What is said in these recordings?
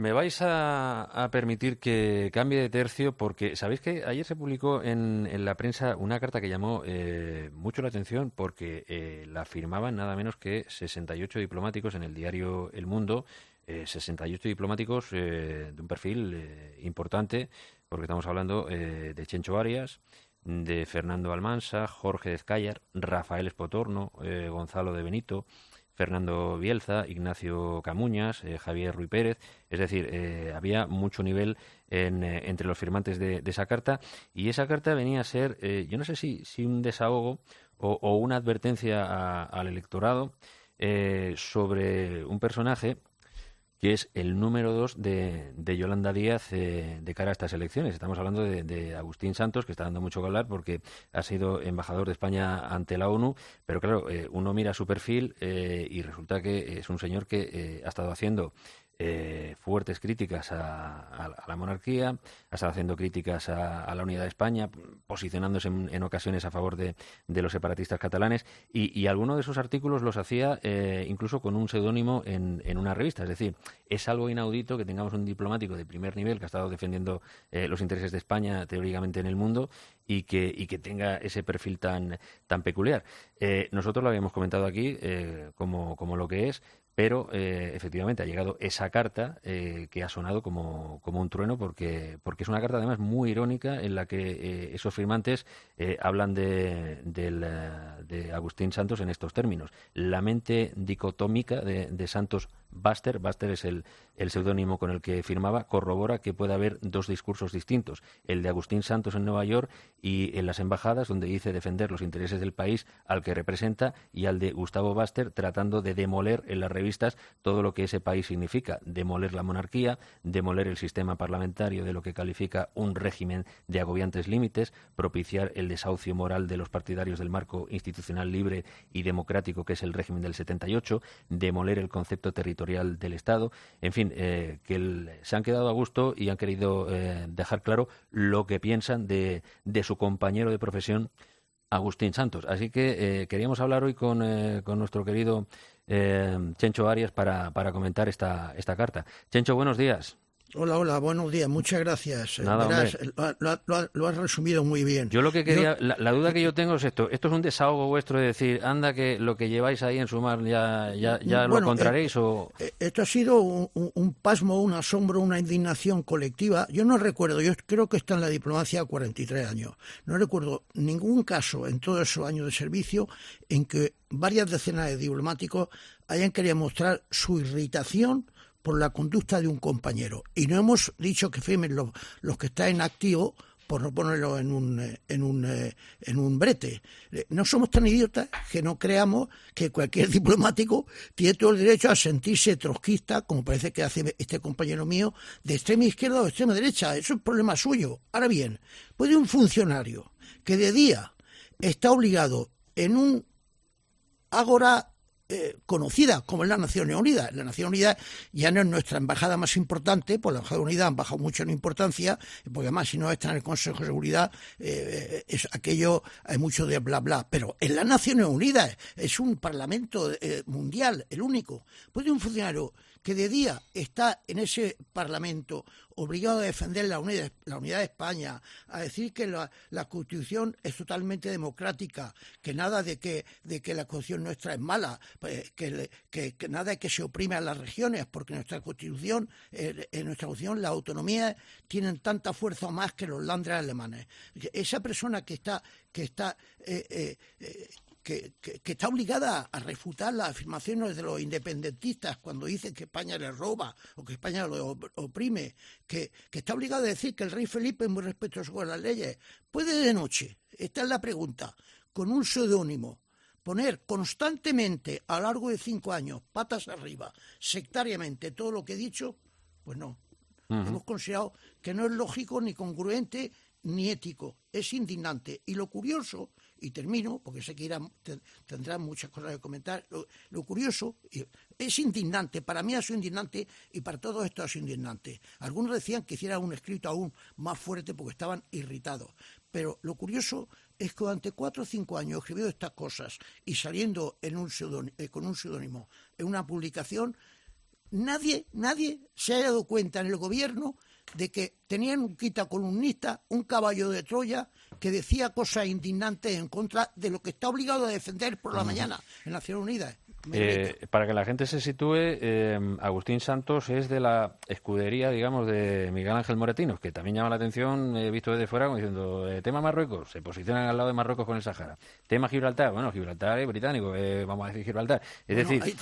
Me vais a permitir que cambie de tercio porque sabéis que ayer se publicó en la prensa una carta que llamó mucho la atención porque la firmaban nada menos que 68 diplomáticos en el diario El Mundo, 68 diplomáticos de un perfil importante, porque estamos hablando de Chencho Arias, de Fernando Almansa, Jorge Ezcayar, Rafael Espotorno, Gonzalo de Benito, Fernando Bielza, Ignacio Camuñas, Javier Ruy Pérez. Es decir, había mucho nivel entre los firmantes de esa carta, y esa carta venía a ser, yo no sé si un desahogo o una advertencia al electorado sobre un personaje que es el número 2 de Yolanda Díaz de cara a estas elecciones. Estamos hablando de Agustín Santos, que está dando mucho que hablar porque ha sido embajador de España ante la ONU, pero claro, uno mira su perfil y resulta que es un señor que ha estado haciendo fuertes críticas a la monarquía, ha estado haciendo críticas a la unidad de España, posicionándose en ocasiones a favor de los separatistas catalanes, y algunos de sus artículos los hacía incluso con un seudónimo en una revista. Es decir, es algo inaudito que tengamos un diplomático de primer nivel que ha estado defendiendo los intereses de España teóricamente en el mundo y que tenga ese perfil tan peculiar. Nosotros lo habíamos comentado aquí como lo que es, pero efectivamente ha llegado esa carta que ha sonado como un trueno porque es una carta además muy irónica en la que esos firmantes hablan de Agustín Santos en estos términos. La mente dicotómica de Santos Baster es el seudónimo con el que firmaba, corrobora que puede haber dos discursos distintos, el de Agustín Santos en Nueva York y en las embajadas, donde dice defender los intereses del país al que representa, y al de Gustavo Baster tratando de demoler en las revistas todo lo que ese país significa, demoler la monarquía, demoler el sistema parlamentario de lo que califica un régimen de agobiantes límites, propiciar el desahucio moral de los partidarios del marco institucional libre y democrático que es el régimen del 78, demoler el concepto territorial del Estado. En fin, se han quedado a gusto y han querido dejar claro lo que piensan de su compañero de profesión, Agustín Santos. Así que queríamos hablar hoy con nuestro querido Chencho Arias para comentar esta carta. Chencho, buenos días. Hola, hola, buenos días, muchas gracias. Nada, Verás, hombre. lo has resumido muy bien. Yo lo que quería, la duda que yo tengo es esto. ¿Esto es un desahogo vuestro de decir, anda, que lo que lleváis ahí en Sumar ya lo Bueno, encontraréis? O esto ha sido un pasmo, un asombro, una indignación colectiva. Yo no recuerdo, yo creo que está en la diplomacia 43 años. No recuerdo ningún caso en todos esos años de servicio en que varias decenas de diplomáticos hayan querido mostrar su irritación por la conducta de un compañero. Y no hemos dicho que firmen los que están en activo por no ponerlo en un brete. No somos tan idiotas que no creamos que cualquier diplomático tiene todo el derecho a sentirse trotskista, como parece que hace este compañero mío, de extrema izquierda o extrema derecha. Eso es problema suyo. Ahora bien, puede un funcionario que de día está obligado en un ágora conocida como es la Naciones Unidas. La Naciones Unidas ya no es nuestra embajada más importante, pues la Embajada Unida han bajado mucho en importancia, porque además si no está en el Consejo de Seguridad, es aquello, hay mucho de bla bla, pero en las Naciones Unidas es un parlamento mundial, el único. Puede un funcionario que de día está en ese parlamento obligado a defender la unidad de España, a decir que la Constitución es totalmente democrática, que nada de que la Constitución nuestra es mala, que nada de que se oprime a las regiones, porque nuestra Constitución, la autonomía tienen tanta fuerza o más que los Länder alemanes. Esa persona que está obligada a refutar las afirmaciones de los independentistas cuando dicen que España les roba o que España lo oprime, que está obligada a decir que el rey Felipe es muy respetuoso con las leyes, puede de noche, esta es la pregunta, con un seudónimo, poner constantemente a lo largo de 5 años, patas arriba, sectariamente todo lo que he dicho, pues no. Hemos considerado que no es lógico, ni congruente, ni ético. Es indignante. Y lo curioso, y termino, porque sé que tendrán muchas cosas que comentar, lo curioso, es indignante. Para mí ha sido indignante y para todos esto ha sido indignante. Algunos decían que hiciera un escrito aún más fuerte porque estaban irritados. Pero lo curioso es que durante 4 o 5 años escribiendo estas cosas y saliendo con un seudónimo en una publicación, nadie se haya dado cuenta en el gobierno de que tenían un quitacolumnista, un caballo de Troya, que decía cosas indignantes en contra de lo que está obligado a defender por la mañana en Naciones Unidas. Para que la gente se sitúe, Agustín Santos es de la escudería, digamos, de Miguel Ángel Moratinos, que también llama la atención, visto desde fuera, como diciendo, tema Marruecos, se posicionan al lado de Marruecos con el Sahara. Tema Gibraltar, bueno, Gibraltar es británico, vamos a decir Gibraltar. Es decir,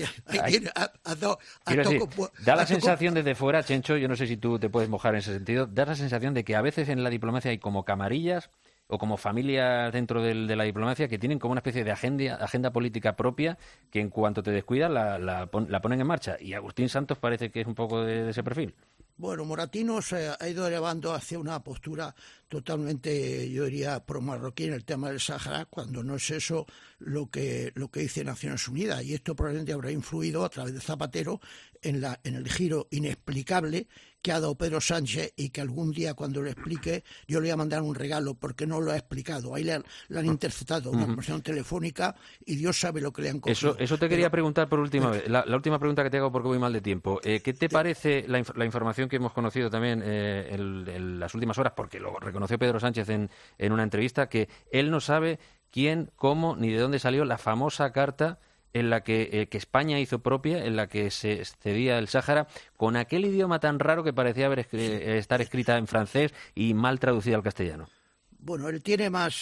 da la sensación desde fuera, Chencho, yo no sé si tú te puedes mojar en ese sentido, da la sensación de que a veces en la diplomacia hay como camarillas o como familias dentro de la diplomacia que tienen como una especie de agenda política propia que en cuanto te descuidas la ponen en marcha. Y Agustín Santos parece que es un poco de ese perfil. Bueno, Moratinos ha ido elevando hacia una postura totalmente, yo diría, pro-marroquí en el tema del Sáhara, cuando no es eso lo que dice Naciones Unidas. Y esto probablemente habrá influido a través de Zapatero en el giro inexplicable que ha dado Pedro Sánchez, y que algún día, cuando lo explique, yo le voy a mandar un regalo porque no lo ha explicado. Ahí le han interceptado una conversación telefónica y Dios sabe lo que le han cogido. Eso te quería preguntar por última vez. La última pregunta que te hago, porque voy mal de tiempo. ¿Qué te parece la información que hemos conocido también en las últimas horas? Porque lo reconoció Pedro Sánchez en una entrevista, que él no sabe quién, cómo, ni de dónde salió la famosa carta en la que España hizo propia, en la que se cedía el Sáhara, con aquel idioma tan raro que parecía estar escrita en francés y mal traducida al castellano. Bueno, él tiene más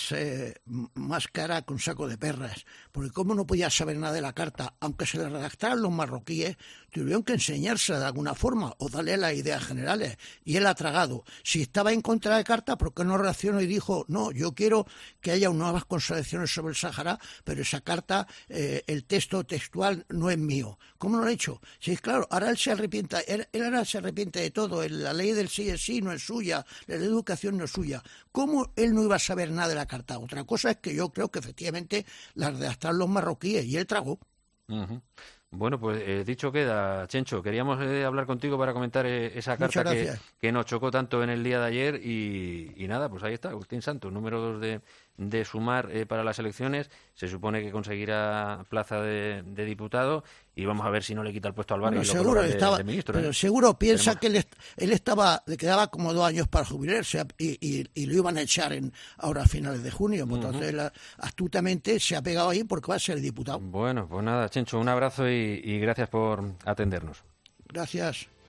cara con saco de perras, porque como no podía saber nada de la carta, aunque se le redactaran los marroquíes, tuvieron que enseñársela de alguna forma o darle las ideas generales, y él ha tragado. Si estaba en contra de la carta, ¿por qué no reaccionó y dijo, no, yo quiero que haya nuevas consideraciones sobre el Sáhara, pero esa carta, el texto textual no es mío? ¿Cómo lo ha hecho? Sí, claro, ahora él se arrepienta, él ahora se arrepiente de todo, la ley del sí es sí, no es suya, la ley de educación no es suya. ¿Cómo él no iba a saber nada de la carta? Otra cosa es que yo creo que efectivamente la redactaron los marroquíes y él tragó. Uh-huh. Bueno, pues dicho queda, Chencho, queríamos hablar contigo para comentar esa carta que nos chocó tanto en el día de ayer y nada, pues ahí está, Agustín Santos, número 2 de Sumar para las elecciones, se supone que conseguirá plaza de diputado y vamos a ver si no le quita el puesto al Barrio. Bueno, seguro de ministro. Pero seguro piensa que él le quedaba como 2 años para jubilarse y lo iban a echar ahora a finales de junio. Pues entonces él astutamente se ha pegado ahí porque va a ser diputado. Bueno, pues nada, Chencho, un abrazo y gracias por atendernos. Gracias.